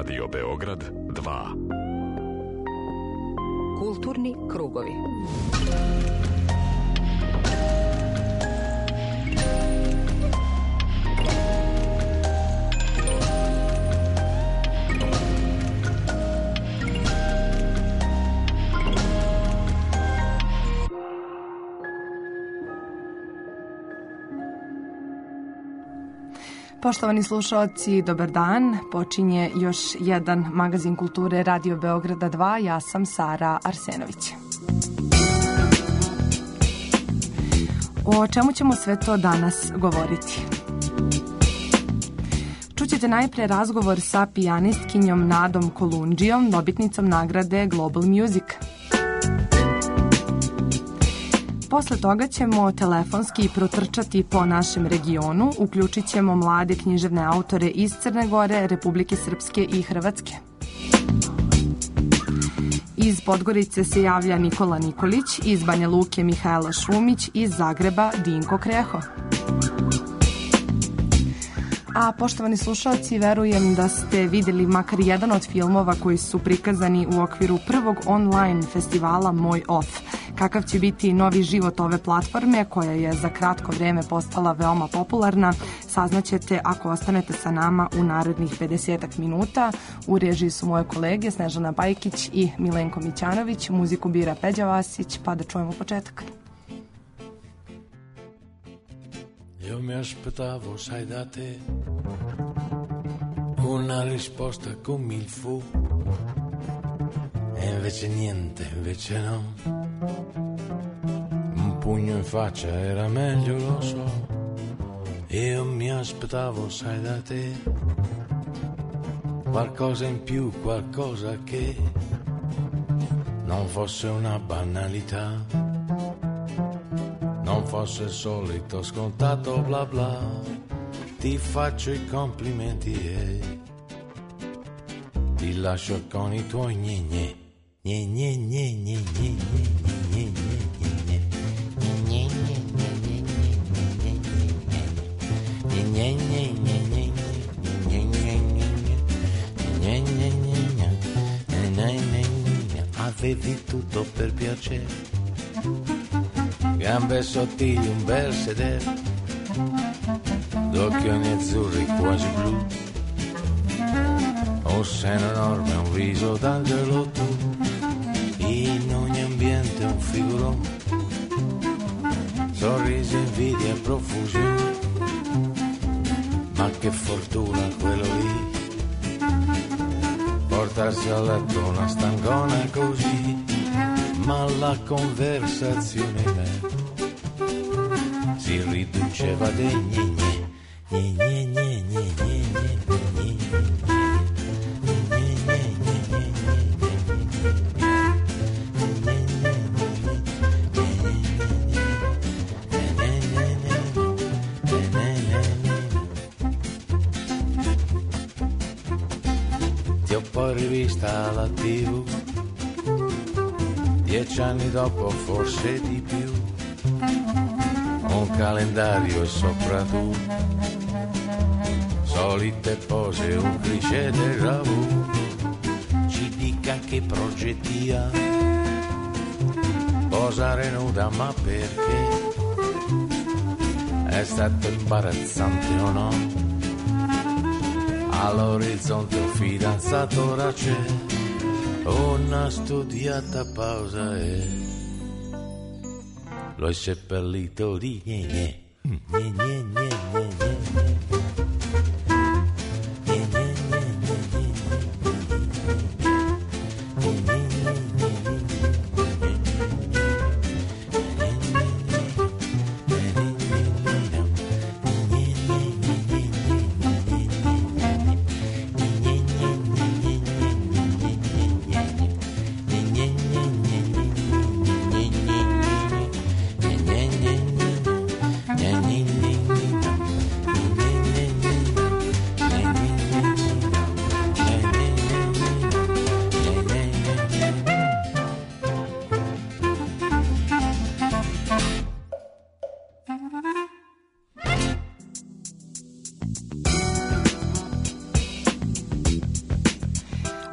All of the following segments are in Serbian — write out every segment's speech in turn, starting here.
Radio Beograd 2. Kulturni krugovi. Poštovani slušaoci, dobar dan. Počinje još jedan magazin kulture Radio Beograda 2. Ja sam Sara Arsenović. O čemu ćemo sve to danas govoriti? Čućete najpre razgovor sa pijanistkinjom Nadom Kolundžijom, dobitnicom nagrade Global Music. Posle toga ćemo telefonski protrčati po našem regionu, uključit ćemo mlade književne autore iz Crne Gore, Republike Srpske i Hrvatske. Iz Podgorice se javlja Nikola Nikolić, iz Banja Luke Mihajla Šumić, iz Zagreba Dinko Kreho. A poštovani slušalci, verujem da ste vidjeli makar jedan od filmova koji su prikazani u okviru prvog online festivala Moj Off. Kakav će biti novi život ove platforme koja je za kratko vrijeme postala veoma popularna, saznaćete ako ostanete sa nama u narednih 50 minuta. U režiji su moje kolege Snežana Bajkić i Milenko Mićanović, muziku bira Peđa Vasić, pa da čujemo početak. Io mi aspettavo, sai, da te una risposta come il fu, e invece niente, invece no. Un pugno in faccia era meglio, lo so. Io mi aspettavo, sai, da te qualcosa in più, qualcosa che non fosse una banalità, non fosse il solito scontato bla bla. Ti faccio i complimenti e ti lascio con i tuoi gne gne gne gne gne gne gne gne gne. Avevi tutto per piacere, gambe sottili, un bel sedere, d'occhioni azzurri quasi blu, un seno enorme, un viso d'angelo tu, in ogni ambiente un figurone, sorrisi, invidia e profusione, ma che fortuna quello lì, portarsi a letto una stangona così, ma la conversazione si riduceva dei gne gne gne gne gne gne Ti ho poi rivista alla TV 10 anni dopo, forse di più, un calendario e sopra tu solite pose, un cliché déjà vu. Ci dica che progetti ha, posare nuda, ma perché? È stato imbarazzante o no? All'orizzonte un fidanzato ora c'è, una studiata pausa e lo hai seppellito di gne gne gne gne gne gne.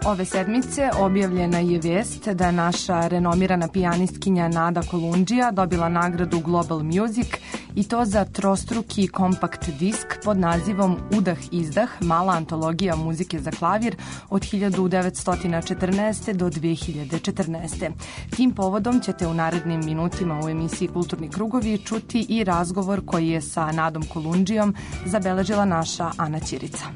Ove sedmice objavljena je vest da je naša renomirana pijanistkinja Nada Kolundžija dobila nagradu Global Music i to za trostruki kompakt disk pod nazivom Udah izdah, mala antologija muzike za klavir od 1914. do 2014. Tim povodom ćete u narednim minutima u emisiji Kulturni krugovi čuti i razgovor koji je sa Nadom Kolundžijom zabeležila naša Ana Ćirica.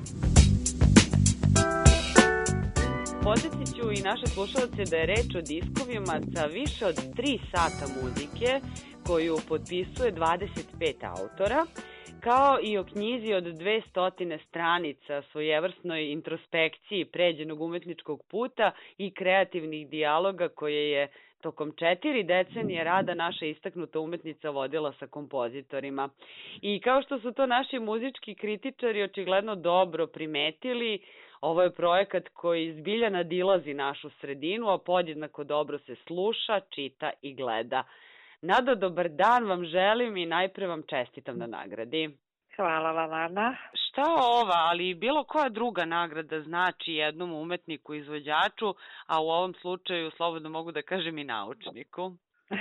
Podsetit ću i naše slušalce da je reč o diskovima sa više od 3 sata muzike koju potpisuje 25 autora, kao i o knjizi od 200 stranica, svojevrsnoj introspekciji pređenog umetničkog puta i kreativnih dijaloga koje je tokom 4 decenije rada naša istaknuta umetnica vodila sa kompozitorima. I kao što su to naši muzički kritičari očigledno dobro primetili, ovo je projekat koji zbilja nadilazi našu sredinu, a podjednako dobro se sluša, čita i gleda. Nado, dobar dan vam želim i najpre vam čestitam na nagradi. Hvala vam, Ana. Šta ova, ali i bilo koja druga nagrada znači jednom umetniku, izvođaču, a u ovom slučaju slobodno mogu da kažem i naučniku?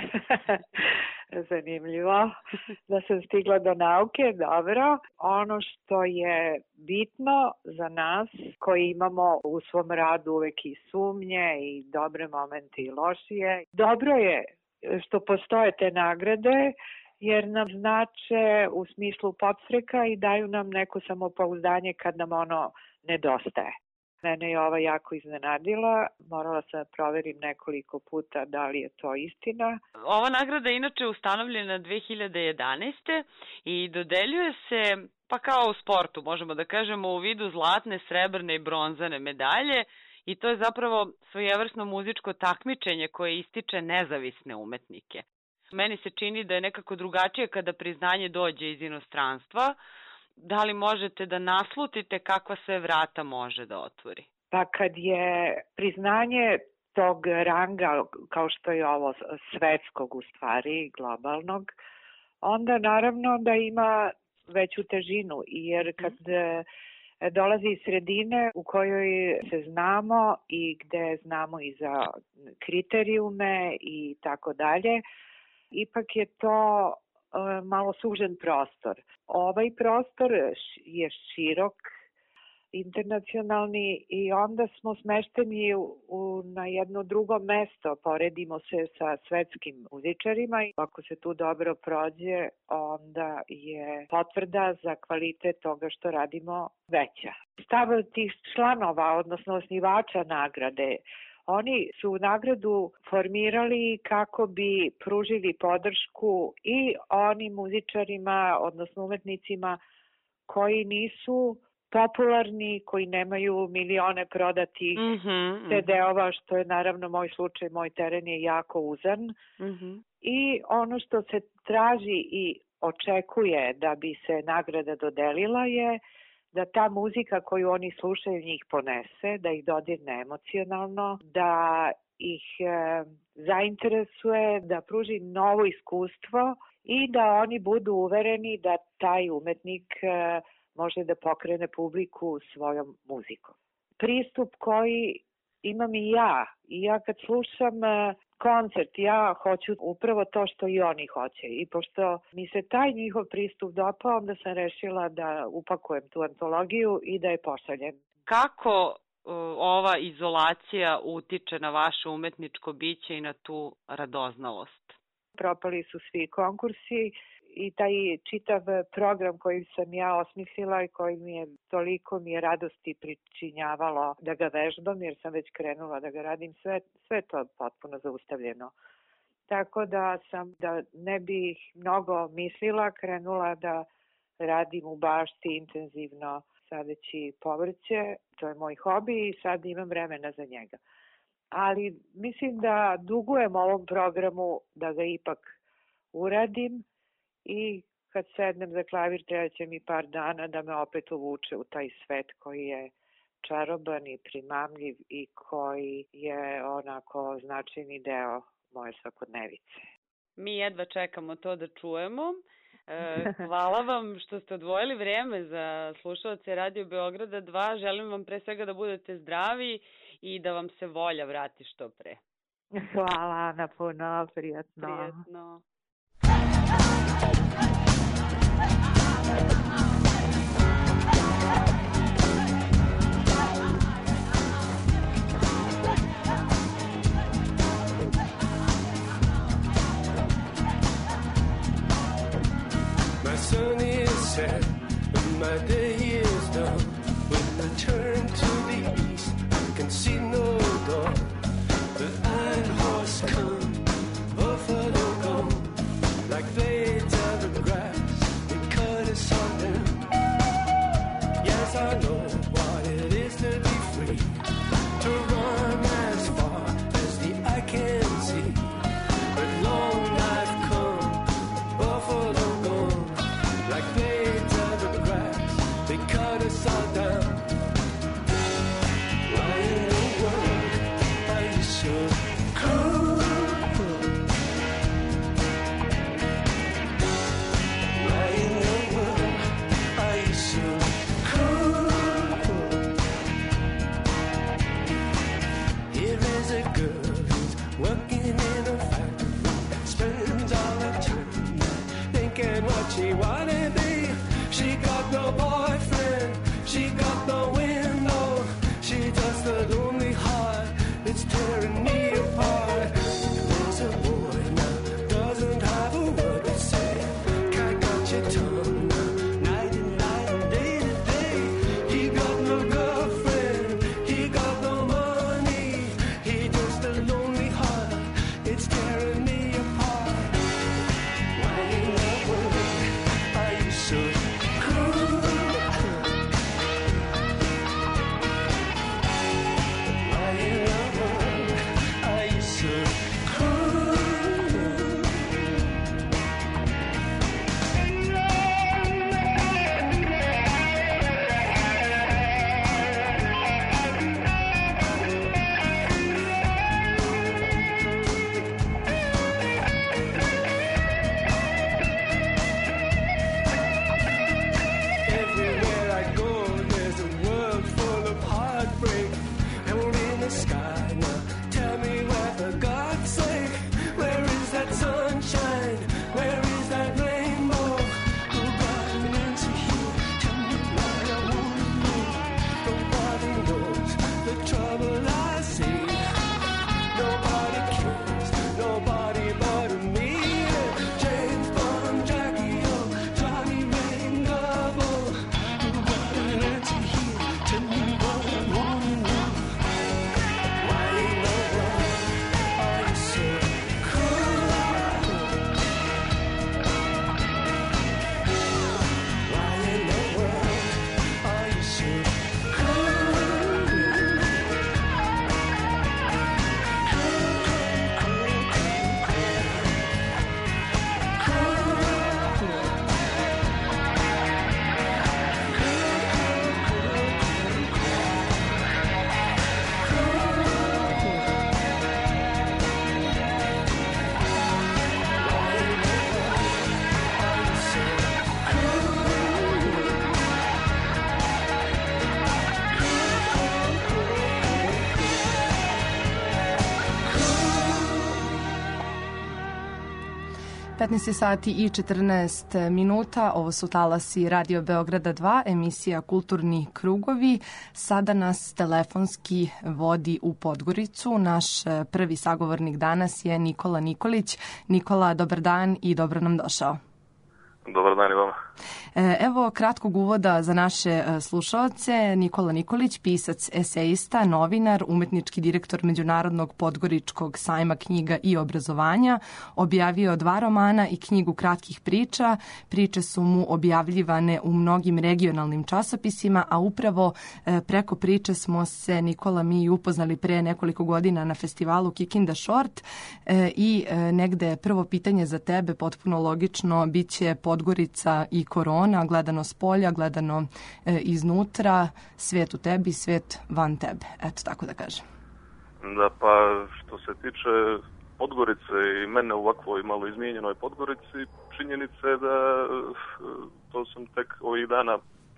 Zanimljivo da sam stigla do nauke, dobro. Ono što je bitno za nas koji imamo u svom radu uvek i sumnje i dobre momente i lošije, dobro je što postoje te nagrade jer nam znače u smislu podstreka i daju nam neko samopouzdanje kad nam ono nedostaje. Mene je ova jako iznenadila, morala sam da proverim nekoliko puta da li je to istina. Ova nagrada je inače ustanovljena 2011. i dodeljuje se, pa kao u sportu, možemo da kažemo, u vidu zlatne, srebrne i bronzane medalje i to je zapravo svojevrsno muzičko takmičenje koje ističe nezavisne umetnike. Meni se čini da je nekako drugačije kada priznanje dođe iz inostranstva. Da li možete da naslutite kakva sve vrata može da otvori? Pa kad je priznanje tog ranga, kao što je ovo svetskog u stvari, globalnog, onda naravno da ima veću težinu, jer kad dolazi iz sredine u kojoj se znamo i gde znamo i za kriterijume i tako dalje, ipak je to malo sužen prostor. Ovaj prostor je širok, internacionalni i onda smo smešteni na jedno drugo mesto, poredimo se sa svetskim muzičarima i ako se tu dobro prođe, onda je potvrda za kvalitet toga što radimo veća. Stav tih članova, odnosno osnivača nagrade, oni su nagradu formirali kako bi pružili podršku i onim muzičarima, odnosno umetnicima koji nisu popularni, koji nemaju milione prodatih CD-ova, što je naravno moj slučaj, moj teren je jako uzan. I ono što se traži i očekuje da bi se nagrada dodelila je da ta muzika koju oni slušaju njih ponese, da ih dodirne emocionalno, da ih zainteresuje, da pruži novo iskustvo i da oni budu uvereni da taj umetnik može da pokrene publiku svojom muzikom. Pristup koji imam i ja kad slušam koncert, ja hoću upravo to što i oni hoće. I pošto mi se taj njihov pristup dopao, onda sam rešila da upakujem tu antologiju i da je pošaljem. Kako ova izolacija utiče na vaše umetničko biće i na tu radoznalost? Propali su svi konkursi i taj čitav program koji sam ja osmislila i koji toliko mi je radosti pričinjavalo da ga vežbam, jer sam već krenula da ga radim, sve to potpuno zaustavljeno. Tako da sam, da ne bih mnogo mislila, krenula da radim u bašti intenzivno sadeći povrće. To je moj hobi i sad imam vremena za njega. Ali mislim da dugujem ovom programu da ga ipak uradim i kad sednem za klavir treba će mi par dana da me opet uvuče u taj svet koji je čaroban i primamljiv i koji je onako značajni deo moje svakodnevice. Mi jedva čekamo to da čujemo. Hvala vam što ste odvojili vreme za slušalce Radio Beograda 2. Želim vam pre svega da budete zdravi i da vam se volja vrati što pre. Hvala, Ana, puno, prijatno. Prijetno. My sun is set and my day is done. When I turn to the east, I can see no dawn. The iron horse come, buffalo gone, like blades of the grass, they cut us all down. Yes, I know what it is to be free, to run as far as the eye can see. But long I've come, buffalo gone, like blades of the grass, they cut us all down. Why in the world are you so cruel? Why in the world are you so cruel? Here is a girl who's working in a factory, spends all her time thinking what she wanna be. She got no boyfriend, she got no window, she just a lonely heart, it's tearing me apart. There's a boy now, doesn't have a word to say, can't got your tongue now, night and day to day. He got no girlfriend, he got no money, he just a lonely heart, it's tearing me apart. Why in the world are you so cruel? Why in the world are you so cruel? Everywhere I go, there's a world full of heartbreak, and we're in the sky now. Tell me where, for God's sake, where is that sunshine? Where is that rainbow? Who brought me into here? Tell me why I wanna know. Nobody knows the trouble I see. Nobody cares, nobody but me. James Bond, Jackie O, Johnny Rain Double. Who got an answer here? Tell me what I wanna know. Why in the world are you so cruel? Why in the world are you so je sati i 14 minuta. Ovo su talasi Radio Beograda 2, emisija Kulturni krugovi. Sada nas telefonski vodi u Podgoricu. Naš prvi sagovornik danas je Nikola Nikolić. Nikola, dobar dan i dobro nam došao. Dobar dan i vama. Evo kratkog uvoda za naše slušaoce. Nikola Nikolić, pisac, esejista, novinar, umetnički direktor Međunarodnog podgoričkog sajma knjiga i obrazovanja, objavio 2 romana i knjigu kratkih priča. Priče su mu objavljivane u mnogim regionalnim časopisima, a upravo preko priče smo se, Nikola, mi upoznali pre nekoliko godina na festivalu Kikinda Short i negde prvo pitanje za tebe, potpuno logično, bit će Podgorica i korona, gledano s polja, gledano iznutra, svet u tebi, svet van tebe. Eto, tako da kažem. Da, pa što se tiče Podgorice i mene u ovakvoj malo izmijenjenoj Podgorici, činjenica je da to sam tek ovih dana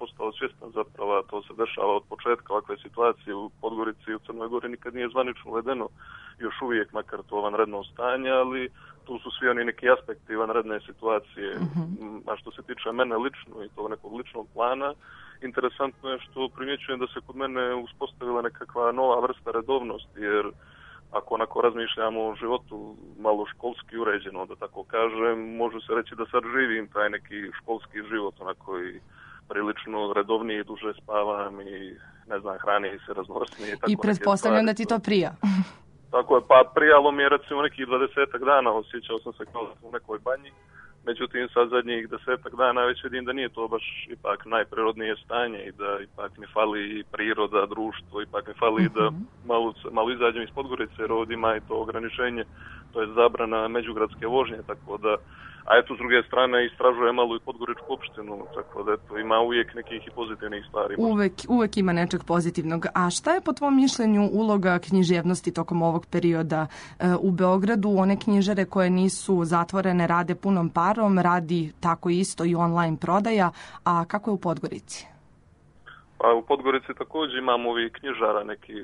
postao svjestan zapravo, a to se dešava od početka ovakve situacije u Podgorici i u Crnoj Gori, nikad nije zvanično uvedeno još uvijek, makar to vanredno stanje, ali tu su svi oni neki aspekti vanredne situacije. A što se tiče mene lično i tog nekog ličnog plana, interesantno je što primjećujem da se kod mene uspostavila nekakva nova vrsta redovnosti, jer ako onako razmišljamo o životu malo školski uređeno, da tako kažem, može se reći da sad živim taj neki školski život, onako i prilično redovniji, duže spavam i ne znam, hrani se raznovrsnije. I pretpostavljam da ti to prija. Tako je, pa prijalo mi je recimo nekih 20 dana, osjećao sam se kao u nekoj banji. Međutim, sad zadnjih 10 dana već vidim da nije to baš ipak najprirodnije stanje i da ipak mi fali i priroda, društvo, ipak mi fali da malo izađem iz Podgorice, jer ovdje ima i to ograničenje, to je zabrana međugradske vožnje, tako da, a eto s druge strane istražuje malo i Podgoričku opštinu, tako da eto ima uvijek nekih i pozitivnih stvari. Uvijek ima nečeg pozitivnog. A šta je po tvom mišljenju uloga književnosti tokom ovog perioda u Beogradu? One knjižare koje nisu zatvorene rade punom parom, radi tako isto i online prodaja, a kako je u Podgorici? Pa u Podgorici također imamo ovih knjižara nekih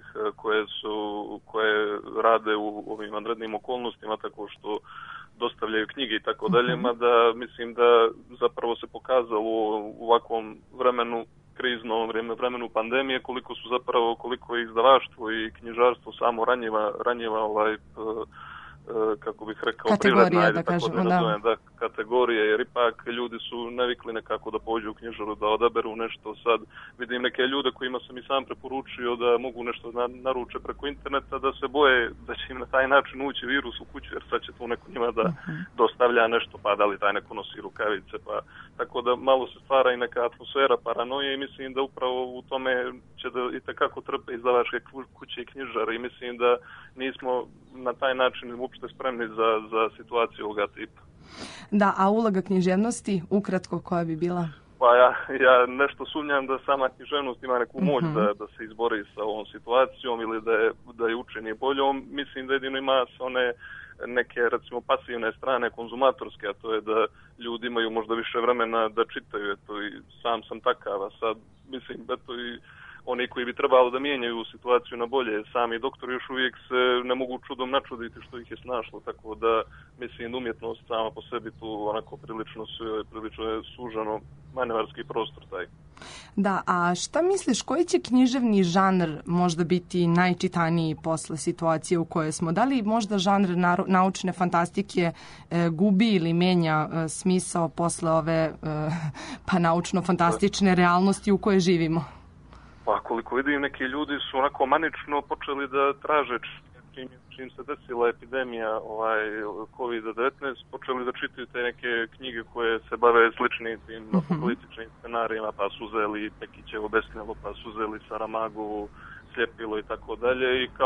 koje rade u ovim vanrednim okolnostima, tako što dostavljaju knjige i tako dalje, mada mislim da zapravo se pokazalo u ovakvom vremenu, kriznom vremenu pandemije, koliko je izdavaštvo i knjižarstvo samo ranjiva kako bih rekao, privredna, da kažemo, kategorije, jer ipak ljudi su navikli nekako da pođu u knjižaru, da odaberu nešto. Sad vidim neke ljude kojima sam i sam preporučio da mogu nešto naruče preko interneta, da se boje da će im na taj način ući virus u kuću, jer sad će tu neko njima da dostavlja nešto, pa da li taj neko nosi rukavice, pa tako da malo se stvara i neka atmosfera paranoje i mislim da upravo u tome će da itekako trpe izdavačke kuće i knjižare i mislim da nismo na taj način uopšte spremni za situaciju ovoga tipa. Da, a uloga književnosti, ukratko, koja bi bila? Pa ja nešto sumnjam da sama književnost ima neku moć da se izbori sa ovom situacijom ili da je učini boljom. Mislim da jedino ima sa one neke, recimo, pasivne strane konzumatorske, a to je da ljudi imaju možda više vremena da čitaju. Eto, i sam sam takav, a sad mislim da to i oni koji bi trebalo da mijenjaju situaciju na bolje, sami doktori još uvijek se ne mogu čudom načuditi što ih je snašlo, tako da mislim umjetnost sama po sebi tu onako prilično je sužano manevarski prostor taj. Da, a šta misliš, koji će književni žanr možda biti najčitaniji posle situacije u kojoj smo? Da li možda žanr naučne fantastike gubi ili menja smisao posle ove naučno-fantastične realnosti u kojoj živimo? Pa koliko vidim, neki ljudi su onako manično počeli da traže čim se desila epidemija COVID-19, počeli da čitaju te neke knjige koje se bave sličnim tim apokaliptičnim scenarijima, pa su uzeli Pekićevo Besnilo, pa su uzeli Saramagovu Sljepilo i tako dalje i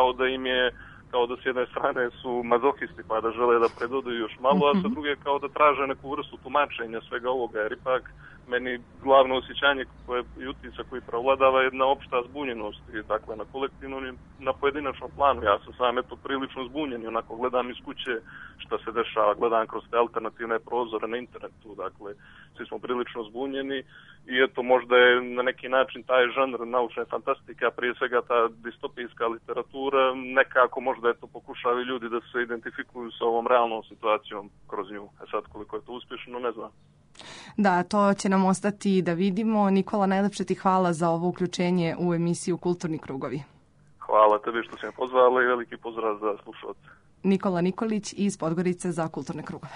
kao da s jedne strane su mazohisti pa da žele da predodaju još malo, a sa druge kao da traže neku vrstu tumačenja svega ovoga, jer ipak meni glavno osjećanje i utisak koji prevladava je jedna opšta zbunjenost, dakle na kolektivnom i na pojedinačnom planu. Ja sam sam prilično zbunjen i onako gledam iz kuće šta se dešava, gledam kroz te alternativne prozore na internetu, dakle svi smo prilično zbunjeni i eto možda je na neki način taj žanr naučne fantastike, a prije svega ta distopijska literatura, nekako možda pokušavaju ljudi da se identifikuju sa ovom realnom situacijom kroz nju. A sad koliko je to uspješno, ne znam. Da, to će nam ostati da vidimo. Nikola, najlepše ti hvala za ovo uključenje u emisiju Kulturni krugovi. Hvala tebi što si me pozvala i veliki pozdrav za slušalce. Nikola Nikolić iz Podgorice za Kulturne krugove.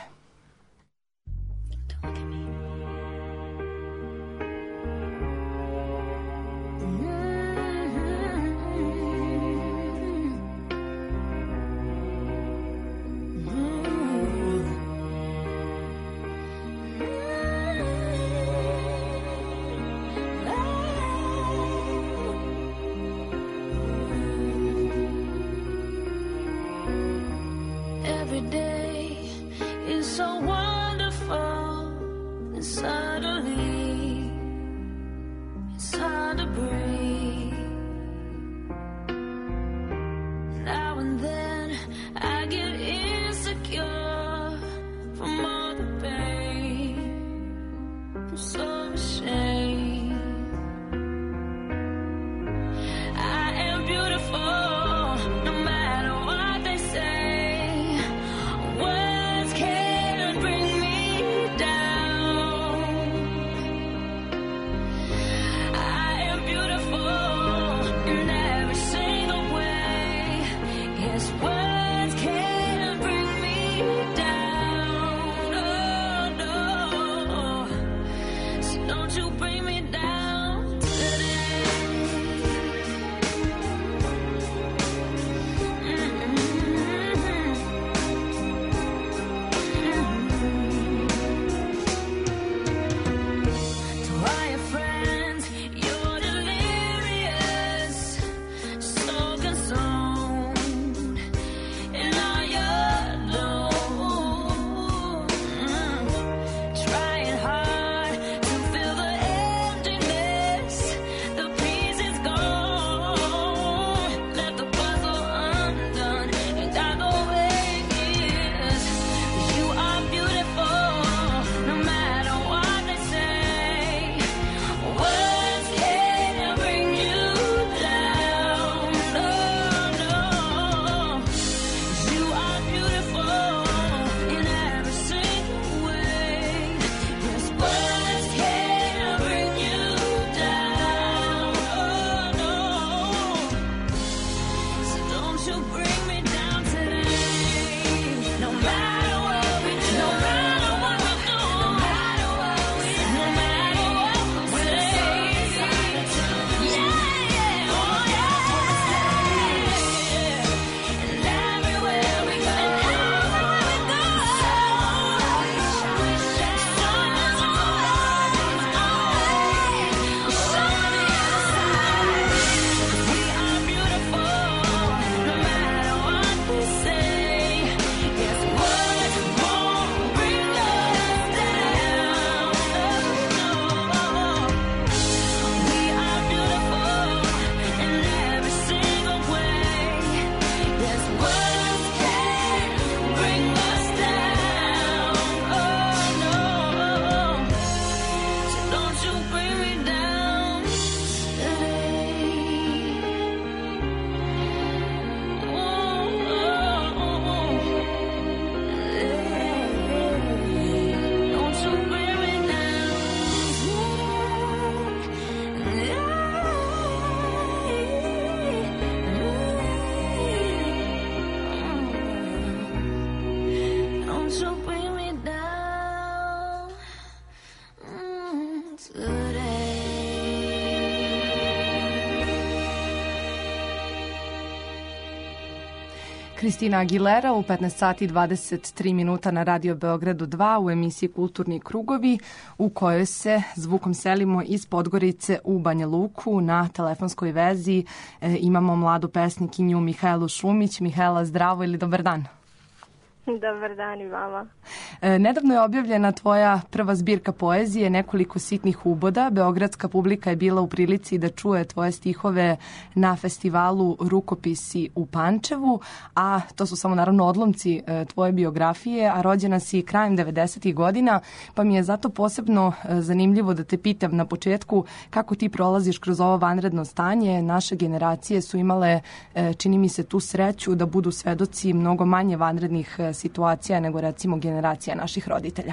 Kristina Aguilera u 15 sati 23 minuta na Radio Beogradu 2 u emisiji Kulturni krugovi u kojoj se zvukom selimo iz Podgorice u Banja Luku. Na telefonskoj vezi imamo mladu pesnikinju Mihaelu Šumić. Mihaela, zdravo ili dobar dan? Dobar dan i vama. Nedavno je objavljena tvoja prva zbirka poezije, Nekoliko sitnih uboda. Beogradska publika je bila u prilici da čuje tvoje stihove na festivalu Rukopisi u Pančevu, a to su samo naravno odlomci tvoje biografije, a rođena si krajem 90-ih godina, pa mi je zato posebno zanimljivo da te pitam na početku kako ti prolaziš kroz ovo vanredno stanje. Naše generacije su imale, čini mi se, tu sreću da budu svedoci mnogo manje vanrednih situacija nego recimo generacija naših roditelja.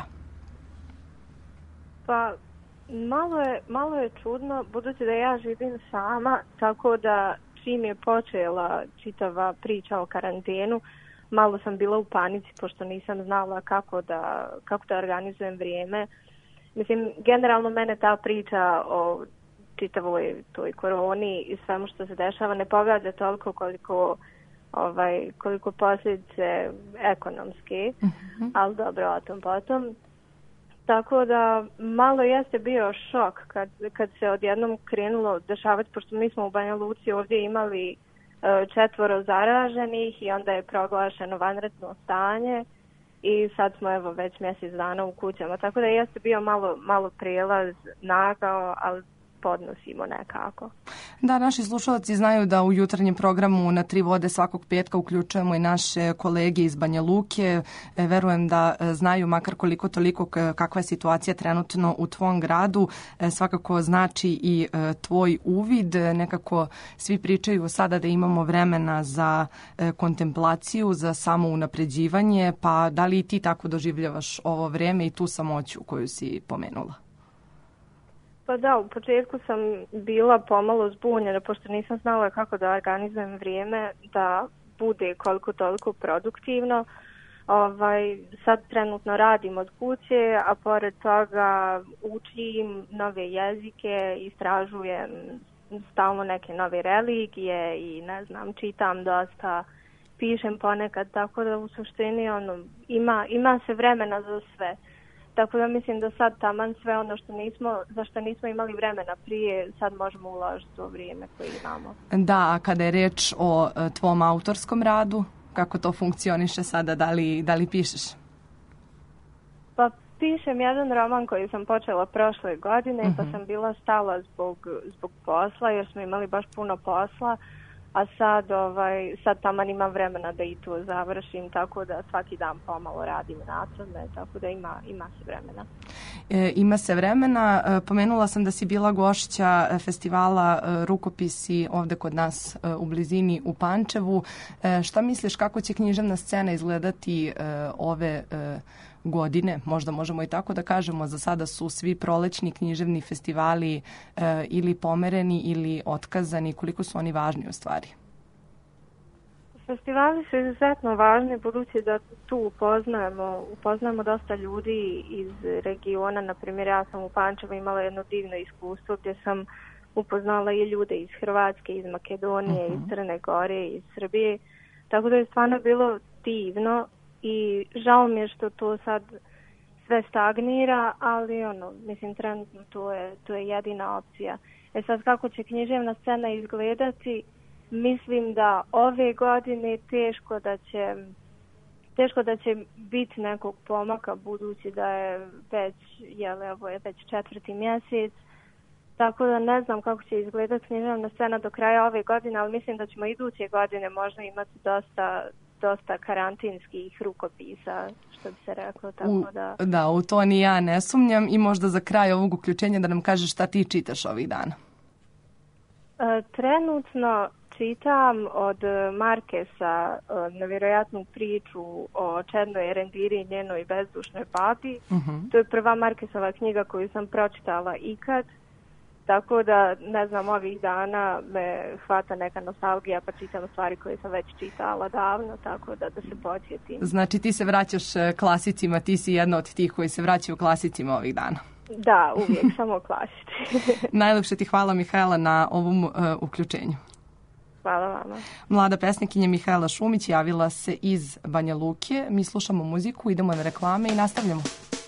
Pa malo je čudno, budući da ja živim sama, tako da čim je počela čitava priča o karantenu, malo sam bila u panici pošto nisam znala kako da organizujem vrijeme. Mislim, generalno mene ta priča o čitavoj toj koroni i svemu što se dešava ne pogađa toliko koliko posljedice ekonomske, ali dobro, o tom potom. Tako da malo jeste bio šok kad se odjednom krenulo dešavati, pošto mi smo u Banja Luci ovdje imali 4 zaraženih i onda je proglašeno vanredno stanje i sad smo evo već mjesec dana u kućama. Tako da jeste bio malo prijelaz nagao, ali podnosimo nekako. Da, naši slušalci znaju da u jutarnjem programu Na 3 vode svakog petka uključujemo i naše kolege iz Banja Luke. Verujem da znaju makar koliko toliko kakva je situacija trenutno u tvom gradu. Svakako znači i tvoj uvid. Nekako svi pričaju sada da imamo vremena za kontemplaciju, za samo unapređivanje, pa da li i ti tako doživljavaš ovo vreme i tu samoću koju si pomenula? Pa da, u početku sam bila pomalo zbunjena, pošto nisam znala kako da organizujem vrijeme da bude koliko toliko produktivno. Sad trenutno radim od kuće, a pored toga učim nove jezike, istražujem stalno neke nove religije i ne znam, čitam dosta, pišem ponekad, tako da u suštini ima se vremena za sve. Tako da mislim da sad taman sve ono za što nismo imali vremena prije, sad možemo uložiti to vrijeme koje imamo. Da, a kada je reč o tvom autorskom radu, kako to funkcioniše sada, da li pišeš? Pa pišem jedan roman koji sam počela prošle godine, pa sam bila stala zbog posla, jer smo imali baš puno posla. A sad taman imam vremena da i to završim, tako da svaki dan pomalo radim na tome, tako da ima se vremena. Ima se vremena. Pomenula sam da si bila gošća festivala Rukopisi ovde kod nas u blizini u Pančevu. Šta misliš kako će književna scena izgledati ove godine, možda možemo i tako da kažemo, za sada su svi prolećni književni festivali ili pomereni ili otkazani, koliko su oni važni u stvari? Festivali su izuzetno važni, budući da tu upoznajemo dosta ljudi iz regiona. Na primjer, ja sam u Pančevu imala jedno divno iskustvo gdje sam upoznala i ljude iz Hrvatske, iz Makedonije, iz Crne Gore, iz Srbije, tako da je stvarno bilo divno. I žao mi je što to sad sve stagnira, ali mislim trenutno to je jedina opcija. Sad kako će književna scena izgledati, mislim da ove godine teško da će biti nekog pomaka, budući da je ovo je već 4. mjesec, tako da ne znam kako će izgledati književna scena do kraja ove godine, ali mislim da ćemo iduće godine možda imati dosta karantinskih rukopisa, što bi se reklo, tako da... Da, u to ni ja ne sumnjam i možda za kraj ovog uključenja da nam kažeš šta ti čitaš ovih dana. Trenutno čitam od Markesa nevjerojatnu priču o Čednoj Erendiri i njenoj bezdušnoj babi. To je prva Markesova knjiga koju sam pročitala ikad. Tako da, ne znam, ovih dana me hvata neka nostalgija pa čitam stvari koje sam već čitala davno, tako da se podsjetim. Znači ti se vraćaš klasicima, ti si jedna od tih koji se vraćaju klasicima ovih dana. Da, uvijek samo klasici. Najlepše ti hvala, Mihaela, na ovom uključenju. Hvala vama. Mlada pesnikinja Mihajla Šumić javila se iz Banja Luke. Mi slušamo muziku, idemo na reklame i nastavljamo.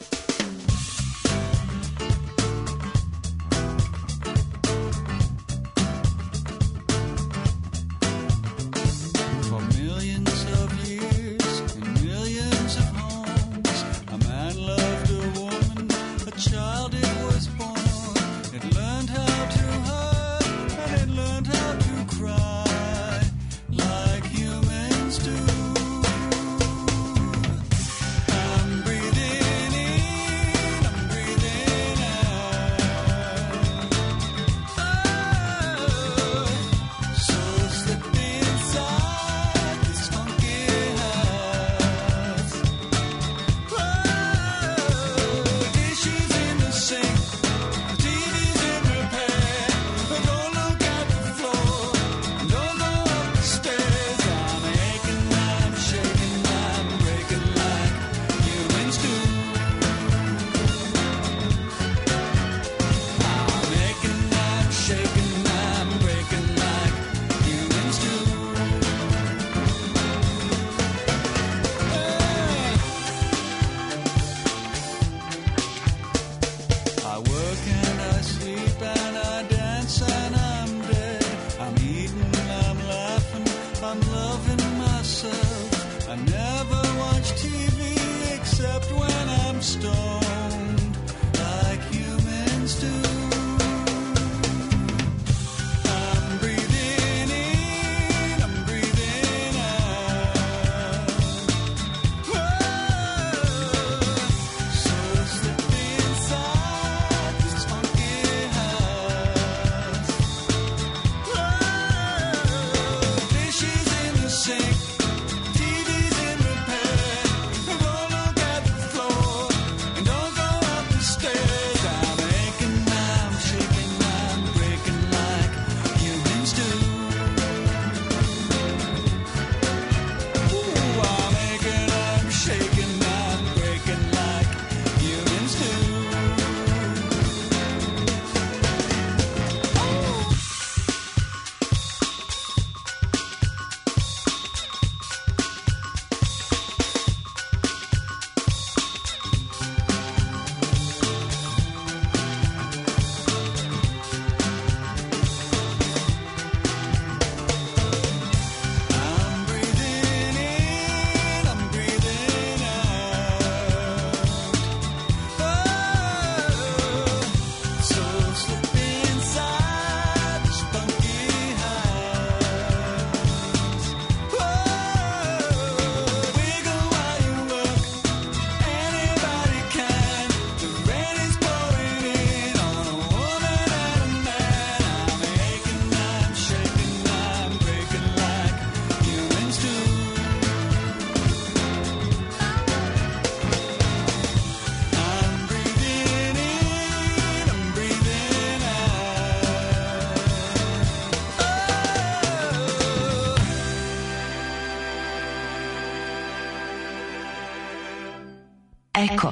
Eko.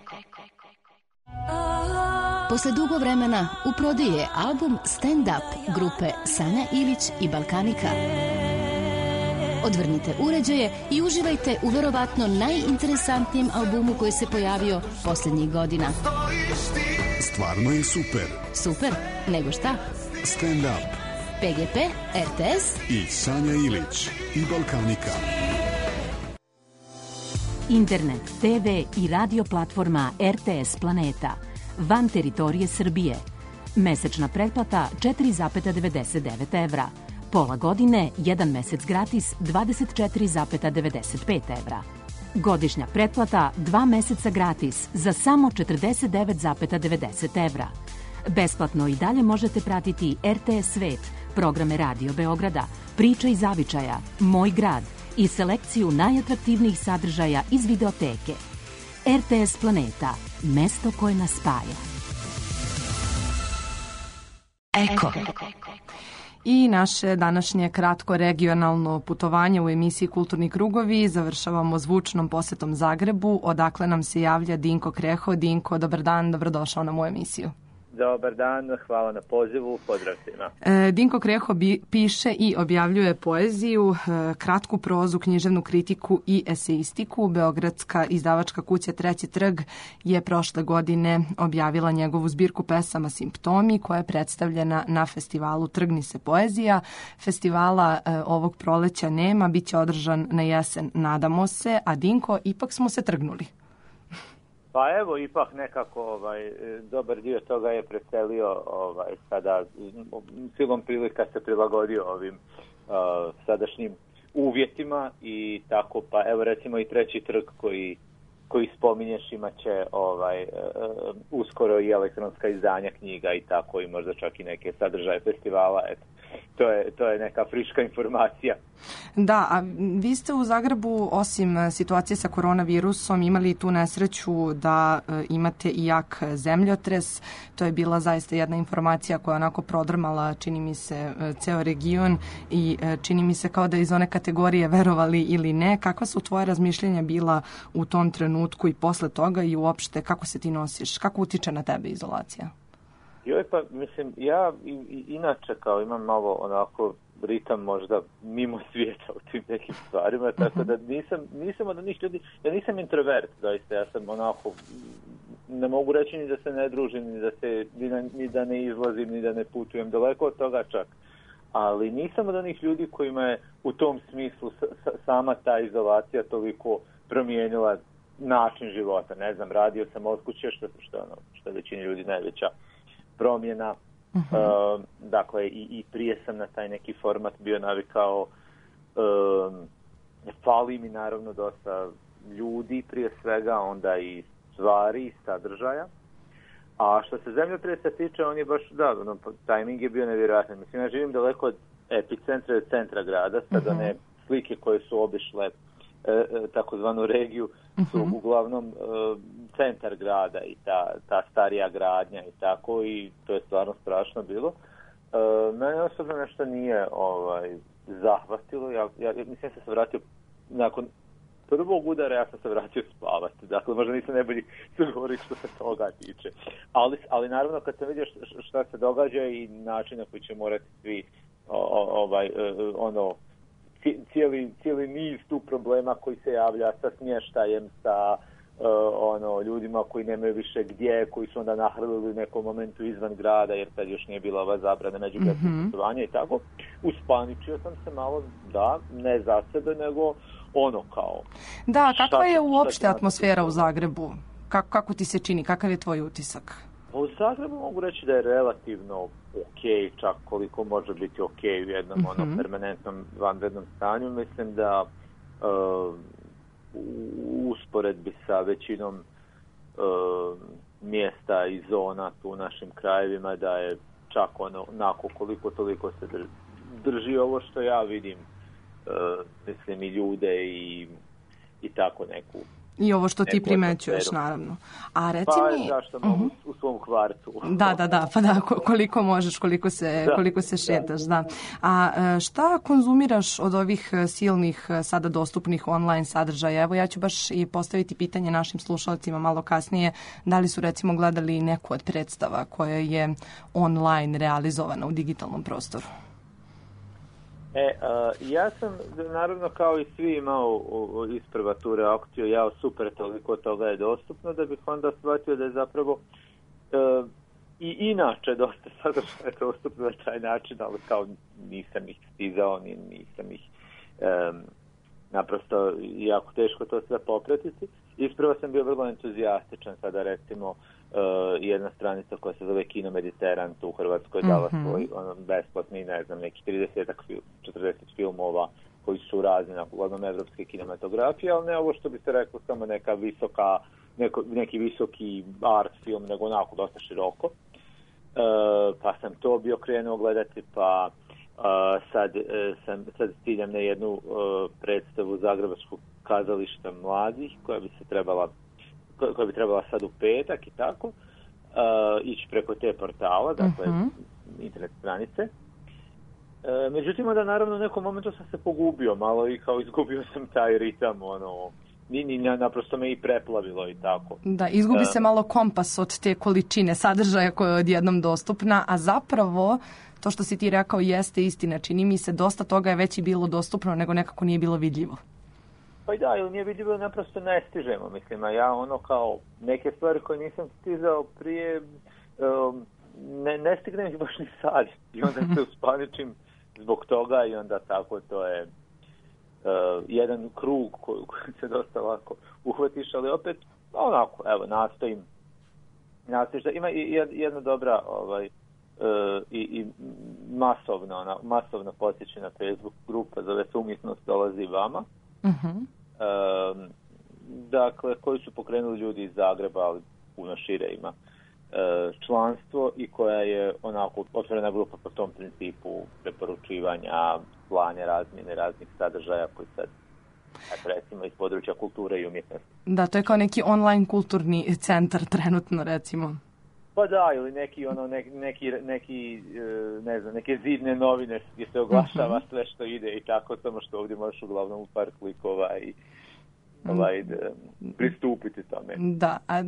Posle dugo vremena u prodaju je album Stand Up grupe Sanja Ilić i Balkanika. Odvrnite uređaje i uživajte u verovatno najinteresantnijem albumu koji se pojavio posljednjih godina. Stvarno je super. Super? Nego šta? Stand Up. PGP, RTS i Sanja Ilić i Balkanika. Internet, TV i radio platforma RTS Planeta. Van teritorije Srbije. Mesečna pretplata 4,99 evra. Pola godine, 1 mesec gratis 24,95 evra. Godišnja pretplata 2 meseca gratis za samo 49,90 evra. Besplatno i dalje možete pratiti RTS Svet, programe Radio Beograda, Priča iz Zavičaja, Moj grad i selekciju najatraktivnijih sadržaja iz videoteke. RTS Planeta, mesto koje nas spaja. Eko. I naše današnje kratko regionalno putovanje u emisiji Kulturni krugovi završavamo zvučnom posetom Zagrebu, odakle nam se javlja Dinko Kreho. Dinko, dobar dan, dobrodošao na moju emisiju. Dobar dan, hvala na pozivu, pozdrav svima. Dinko Kreho piše i objavljuje poeziju, kratku prozu, književnu kritiku i eseistiku. Beogradska izdavačka kuća Treći trg je prošle godine objavila njegovu zbirku pesama Simptomi, koja je predstavljena na festivalu Trgni se poezija. Festivala ovog proleća nema, bit će održan na jesen, nadamo se, a Dinko, ipak smo se trgnuli. Pa evo, ipak nekako dobar dio toga je preselio sada silom prilika se prilagodio ovim sadašnjim uvjetima i tako, pa evo recimo i Treći trg koji spominješ imat će uskoro i elektronska izdanja knjiga i tako, i možda čak i neke sadržaje festivala. Eto, to je neka friška informacija. Da, a vi ste u Zagrebu, osim situacije sa koronavirusom, imali tu nesreću da imate i jak zemljotres. To je bila zaista jedna informacija koja je onako prodrmala, čini mi se, ceo region i čini mi se kao da iz one kategorije verovali ili ne. Kakva su tvoje razmišljenja bila u tom trenutku i posle toga i uopšte kako se ti nosiš? Kako utiče na tebe izolacija? Pa mislim, ja inače kao imam malo onako ritam možda mimo svijeta u tim nekim stvarima, tako da nisam od onih ljudi, ja nisam introvert, doista, ja sam onako, ne mogu reći ni da se ne družim, ni da ne izlazim, ni da ne putujem, daleko od toga čak, ali nisam od onih ljudi kojima je u tom smislu sama ta izolacija toliko promijenila način života. Ne znam, radio sam od kuće, što je većini ljudi najveća promjena. Dakle, i prije sam na taj neki format bio navikao. Fali mi naravno dosta ljudi prije svega, onda i stvari i sadržaja. A što se zemljotresa tiče, on je baš, tajming je bio nevjerojatan. Mislim, ja živim daleko od epicentra, od centra grada, sad one slike koje su obišle takozvanu regiju su uglavnom centar grada i ta starija gradnja i tako, i to je stvarno strašno bilo. Mene osobno nešto nije zahvatilo. Ja mislim da se vratio nakon prvog udara, ja sam se vratio spavati. Dakle, možda nisam najbolji sugovornik što se toga tiče. Ali naravno kad sam vidio šta se događa i način na koji će morati svi cijeli niz tu problema koji se javlja sa smještajem, sa ljudima koji nemaju više gdje, koji su onda nahrlili u nekom momentu izvan grada, jer tad još nije bila ova zabrana međugradskog putovanja i tako. Uspaničio sam se malo, ne za sebe, nego kao... Da, kakva je uopšte atmosfera u Zagrebu? Kako ti se čini? Kakav je tvoj utisak? U Zagrebu mogu reći da je relativno ok, čak koliko može biti ok u jednom permanentnom vanrednom stanju. Mislim da u usporedbi sa većinom mjesta i zona tu u našim krajevima, da je čak onako koliko toliko se drži ovo što ja vidim, mislim, i ljude i tako neku. I ovo što ti primećuješ, naravno. A reci mi... zašto mogu u svom kvartu. Koliko možeš, koliko se šetaš, da. A šta konzumiraš od ovih silnih, sada dostupnih online sadržaja? Evo, ja ću baš i postaviti pitanje našim slušalcima malo kasnije. Da li su, recimo, gledali neku od predstava koja je online realizovana u digitalnom prostoru? Ja sam, naravno, kao i svi imao isprva tu reakciju, super, toliko toga je dostupno, da bih onda shvatio da je zapravo i inače dosta sadržaja dostupno na taj način, ali kao nisam ih stizao, nisam ih naprosto jako teško to sve popratiti. Isprva sam bio vrlo entuzijastičan, sada recimo jedna stranica koja se zove Kino Mediteran tu u Hrvatskoj dala svoj besplatni, ne znam, neki 40 filmova koji su razni, uglavnom evropske kinematografije, ali ne ovo što bi se reklo samo neki visoki art film, nego onako dosta široko. Pa sam to bio krenuo gledati, pa sad stiljam na jednu predstavu Zagrebačkog kazališta mladih koja bi trebala sad u petak i tako ići preko te portala, dakle internet stranice. Međutim, onda naravno u nekom momentu sam se pogubio malo i kao izgubio sam taj ritam naprosto me i preplavilo i tako. Da, izgubi se malo kompas od te količine sadržaja koja je odjednom dostupna, a zapravo to što si ti rekao jeste istina. Čini mi se dosta toga je već i bilo dostupno, nego nekako nije bilo vidljivo. Pa i da, ili nije vidljivo, naprosto ne stižemo, mislim, a ja kao neke stvari koje nisam stizao prije, ne stignem ih baš ni sad, i onda se uspaničim zbog toga i onda tako to je jedan krug koji se dosta lako uhvatiš, ali opet, onako, evo, nastojim da ima i jedna dobra i masovno posjećena Facebook grupa, zove se Umjetnost dolazi vama. Dakle, koji su pokrenuli ljudi iz Zagreba, ali puno šire ima članstvo i koja je onako otvorena grupa po tom principu preporučivanja, slanja razmjene raznih sadržaja koji sad recimo iz područja kulture i umjetnosti. Da, to je kao neki online kulturni centar trenutno, recimo. Pa da, ili neke zidne novine gdje se oglašava sve što ide i tako, samo što ovdje možeš uglavnom u par klikova i pristupiti tome. Da, a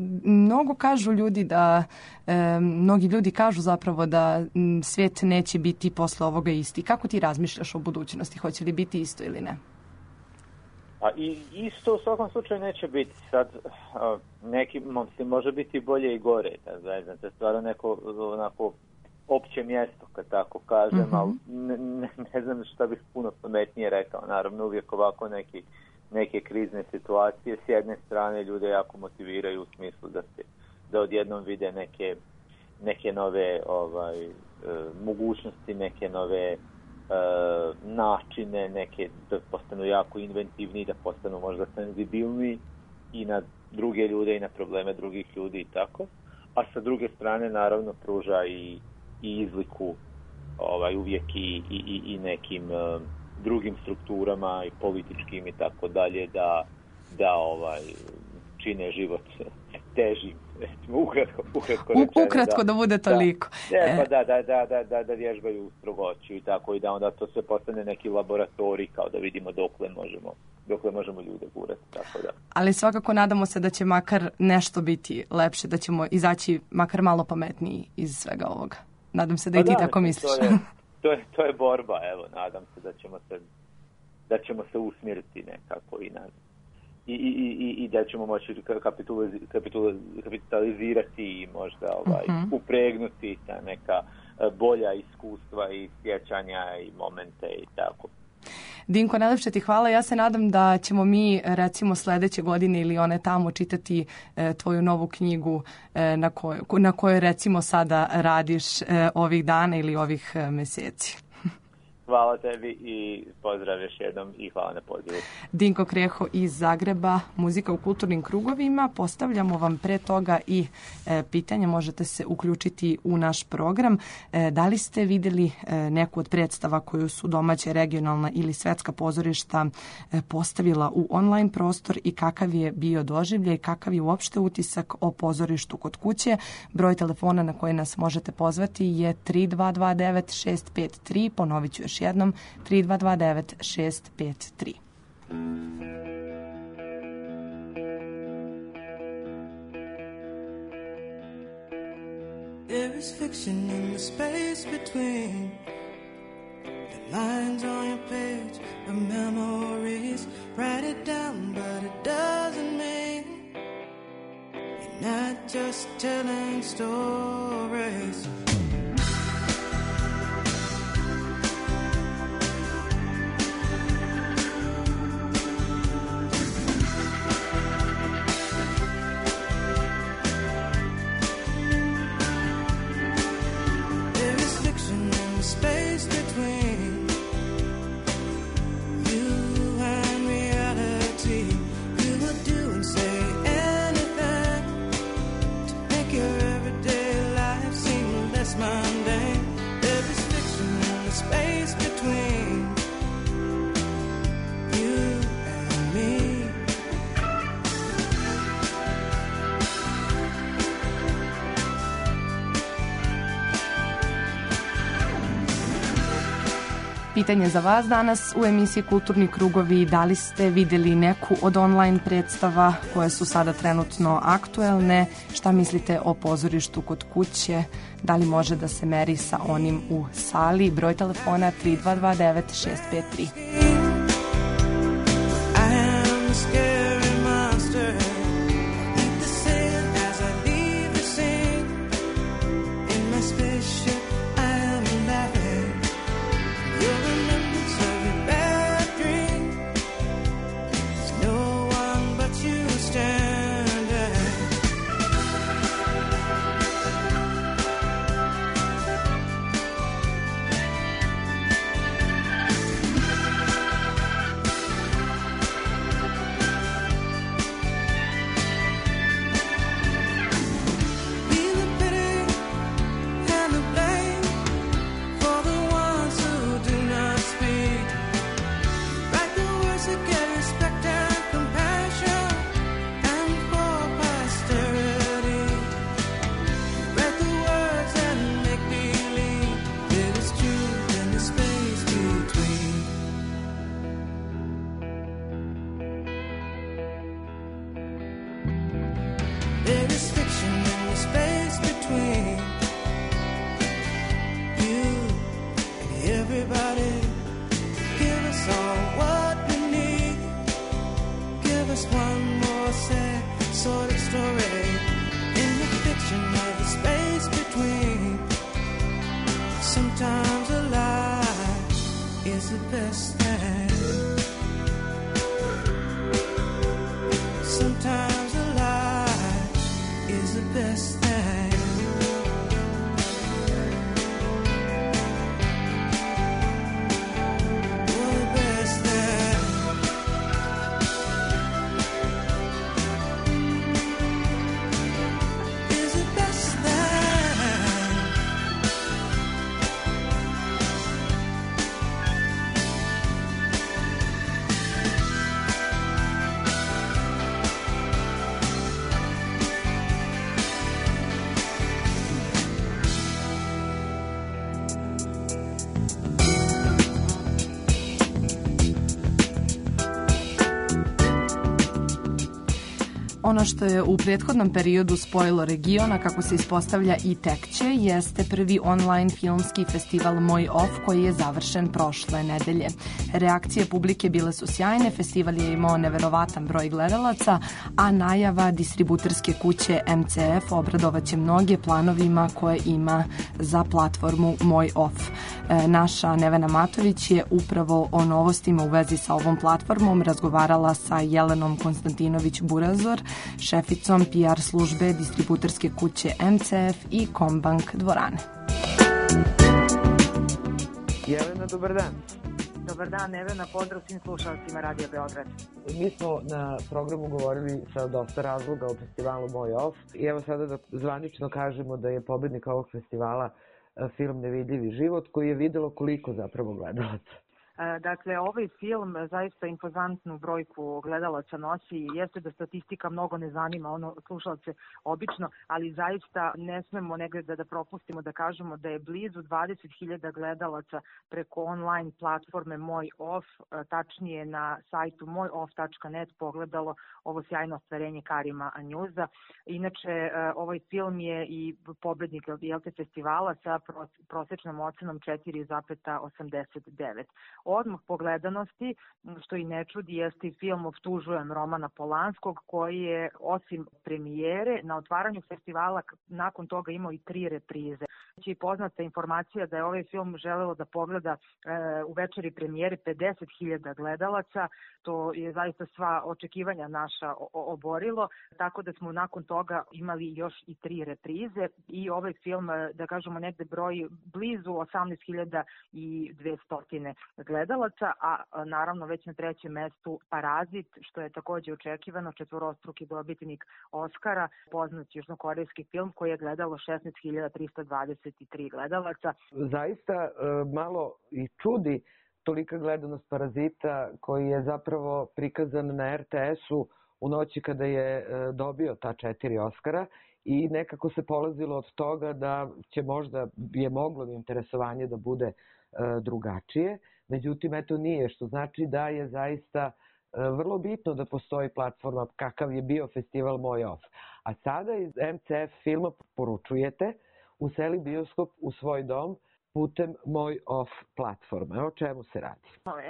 mnogi ljudi kažu zapravo da svijet neće biti posle ovoga isti. Kako ti razmišljaš o budućnosti? Hoće li biti isto ili ne? A isto u svakom slučaju neće biti. Sad, nekima se može biti bolje i gore. To je stvarno neko onako opće mjesto, kad tako kažem, ali ne znam šta bih puno pametnije rekao. Naravno, uvijek ovako neke krizne situacije s jedne strane ljude jako motiviraju u smislu da odjednom vide neke nove mogućnosti, neke nove načine, da postanu jako inventivni, da postanu možda senzibilni i na druge ljude i na probleme drugih ljudi i tako. A sa druge strane naravno pruža i izliku uvijek i nekim drugim strukturama i političkim i tako dalje da čine život težim, ukratko da bude toliko. Da vježbaju strogoću i tako, i da onda to sve postane neki laboratorij kao da vidimo dokle možemo ljude gurati, tako da. Ali svakako nadamo se da će makar nešto biti lepše, da ćemo izaći makar malo pametniji iz svega ovoga. Nadam se da i ti tako misliš. To je borba, evo, nadam se da ćemo se usmjeriti nekako i da ćemo moći kapitalizirati i možda upregnuti ta neka bolja iskustva i sjećanja i momente i tako. Dinko, najlepše ti hvala. Ja se nadam da ćemo mi recimo sljedeće godine ili one tamo čitati tvoju novu knjigu na kojoj recimo sada radiš ovih dana ili ovih mjeseci. Hvala tebi i pozdrav još jednom i hvala na pozivu. Dinko Kreho iz Zagreba, Muzika u kulturnim krugovima. Postavljamo vam pre toga i pitanje, možete se uključiti u naš program. Da li ste vidjeli neku od predstava koju su domaća, regionalna ili svetska pozorišta postavila u online prostor i kakav je bio doživljaj, kakav je uopšte utisak o pozorištu kod kuće? Broj telefona na koji nas možete pozvati je 3229 653, ponovit ću još jednom, 3229 653. There is fiction in the space between the lines on your page of memories. Write it down, but it doesn't mean you're not just telling stories. pitanje za vas danas u emisiji Kulturni krugovi. Da li ste videli neku od online predstava koje su sada trenutno aktuelne? Šta mislite o pozorištu kod kuće? Da li može da se meri sa onim u sali? Broj telefona 3229 653. Ono što je u prethodnom periodu spojilo regiona, kako se ispostavlja i tek će, jeste prvi online filmski festival Moj Off koji je završen prošle nedelje. Reakcije publike bile su sjajne, festival je imao neverovatan broj gledalaca, a najava distributerske kuće MCF obradovaće mnoge planovima koje ima za platformu Moj Off. Naša Nevena Matović je upravo o novostima u vezi sa ovom platformom razgovarala sa Jelenom Konstantinović-Burazor, šeficom PR službe distributerske kuće MCF i Kombank dvorane. Jelena, dobar dan. Dobar dan, Nevena, pozdrav svim slušalcima Radija Beograd. Mi smo na programu govorili sa dosta razloga o festivalu Moj Off i evo sada da zvanično kažemo da je pobednik ovog festivala film Nevidljivi život, koji je videlo koliko zapravo gledalaca. Dakle, ovaj film zaista impozantnu brojku gledalaca nosi i jeste da statistika mnogo ne zanima slušalce obično, ali zaista ne smemo negde da propustimo da kažemo da je blizu 20.000 gledalaca preko online platforme Moj Off, tačnije na sajtu mojoff.net pogledalo ovo sjajno ostvarenje Karima Anjuza. Inače, ovaj film je i pobednik festivala sa prosečnom ocenom 4,89. Odmah po gledanosti, što i ne čudi, jeste i film Optužujem Romana Polanskog, koji je osim premijere na otvaranju festivala nakon toga imao i 3 reprize. Znači, poznata informacija da je ovaj film želelo da pogleda u večeri premijere 50.000 gledalaca, to je zaista sva očekivanja naša oborilo, tako da smo nakon toga imali još i 3 reprize i ovaj film, da kažemo, negde broji blizu 18.200 gledalaca, a naravno već na 3. mestu Parazit, što je takođe očekivano, 4-struki dobitnik Oskara, poznat južnokorejski film koji je gledalo 16.323 gledalaca. Zaista malo i čudi tolika gledanost Parazita, koji je zapravo prikazan na RTS-u u noći kada je dobio ta 4 Oskara, i nekako se polazilo od toga da će možda je moglo interesovanje da bude drugačije. Međutim, eto nije, što znači da je zaista vrlo bitno da postoji platforma kakav je bio festival Moj Off. A sada iz MCF filma poručujete useli bioskop u svoj dom putem Moj Off platforme. O čemu se radi?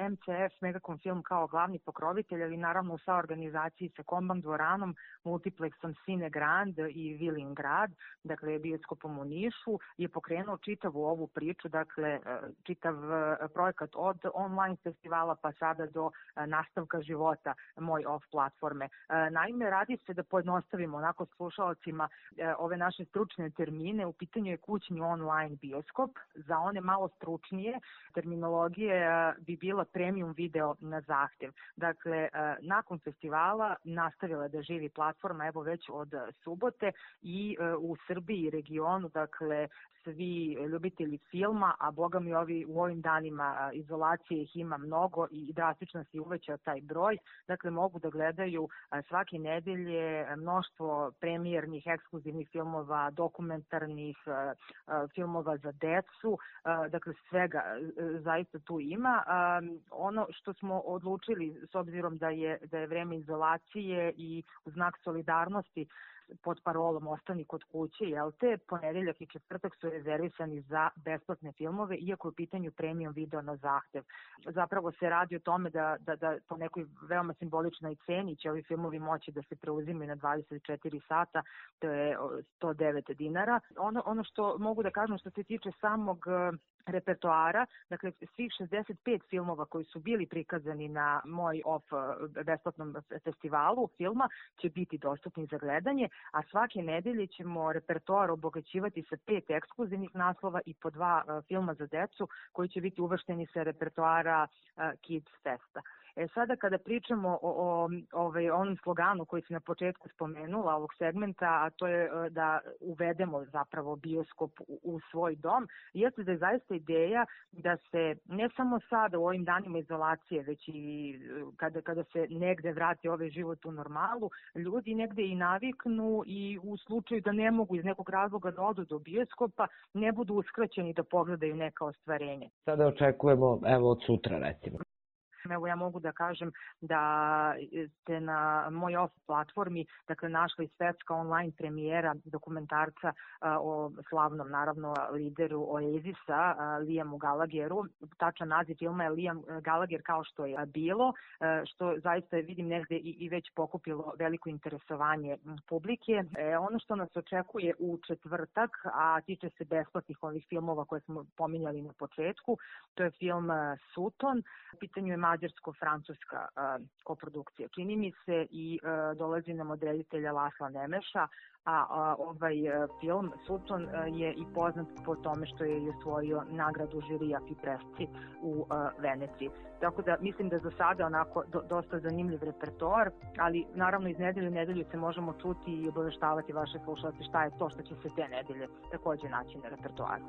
MCF Megacom Film kao glavni pokrovitelj, ali naravno u saorganizaciji sa Komban dvoranom, Multiplexom Cine Grand i Vilin Grad, dakle bioskopom u Nišu, je pokrenuo čitavu ovu priču, dakle čitav projekat od online festivala pa sada do nastavka života Moj Off platforme. Naime, radi se da pojednostavimo onako slušalcima ove naše stručne termine. U pitanju je kućni online bioskop. Za one malo stručnije terminologije bi bila premium video na zahtev. Dakle, nakon festivala nastavila da živi platforma evo već od subote i u Srbiji i regionu, dakle svi ljubitelji filma, a boga mi u ovim danima izolacije ih ima mnogo i drastično se uvećao taj broj, dakle mogu da gledaju svake nedelje mnoštvo premijernih, ekskluzivnih filmova, dokumentarnih filmova za decu, dakle svega zaista tu ima. Ono što smo odlučili, s obzirom da je vreme izolacije i u znak solidarnosti pod parolom Ostani kod kuće, ponedeljak i četvrtak su rezervisani za besplatne filmove, iako je u pitanju premium video na zahtev. Zapravo se radi o tome da po nekoj veoma simboličnoj ceni će ovi filmovi moći da se preuzimaju na 24 sata, to je 109 dinara. Ono što mogu da kažem što se tiče samog repertoara, dakle svih 65 filmova koji su bili prikazani na Moj Off besplatnom festivalu filma će biti dostupni za gledanje, a svake nedelje ćemo repertoar obogaćivati sa 5 ekskluzivnih naslova i po 2 filma za decu koji će biti uvršteni sa repertoara Kids Festa. Sada kada pričamo o onom sloganu koji se na početku spomenula ovog segmenta, a to je da uvedemo zapravo bioskop u svoj dom, jeste da je zaista ideja da se ne samo sada u ovim danima izolacije, već i kada se negde vrati ovaj život u normalu, ljudi negde i naviknu i u slučaju da ne mogu iz nekog razloga da odu do bioskopa, ne budu uskraćeni da pogledaju neka ostvarenja. Sada očekujemo, evo od sutra recimo. Evo ja mogu da kažem da ste na Moj Off platformi dakle našli svetska online premijera dokumentarca o slavnom naravno lideru Oasisa, Liamu Gallagheru. Tačan naziv filma je Liam Gallagher kao što je bilo, što zaista vidim negde i već pokupilo veliko interesovanje publike. Ono što nas očekuje u četvrtak, a tiče se besplatnih ovih filmova koje smo pominjali na početku, to je film Sutton. U pitanju je mađarsko-francuska koprodukcija. Čini mi se i dolazi nam od reditelja Lasla Nemeša, a ovaj film Sutton je i poznat po tome što je i osvojio nagradu žirija Fipresci u Veneciji. Tako da mislim da za sada onako dosta zanimljiv repertoar, ali naravno iz nedelje u nedelju se možemo čuti i obaveštavati vaše slušalce šta je to što će se te nedelje takođe naći na repertoaru.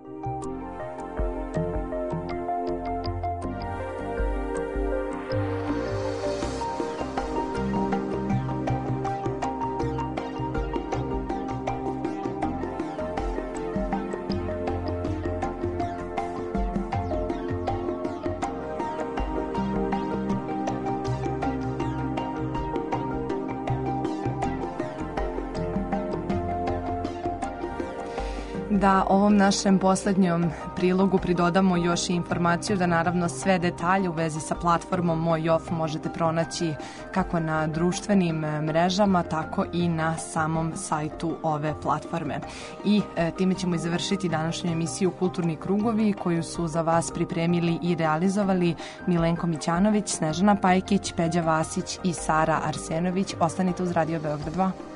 Da ovom našem poslednjom prilogu pridodamo još i informaciju da naravno sve detalje u vezi sa platformom Moj Off možete pronaći kako na društvenim mrežama, tako i na samom sajtu ove platforme. I time ćemo i završiti današnju emisiju Kulturni krugovi koju su za vas pripremili i realizovali Milenko Mićanović, Snežana Pajkić, Peđa Vasić i Sara Arsenović. Ostanite uz Radio Beograd 2.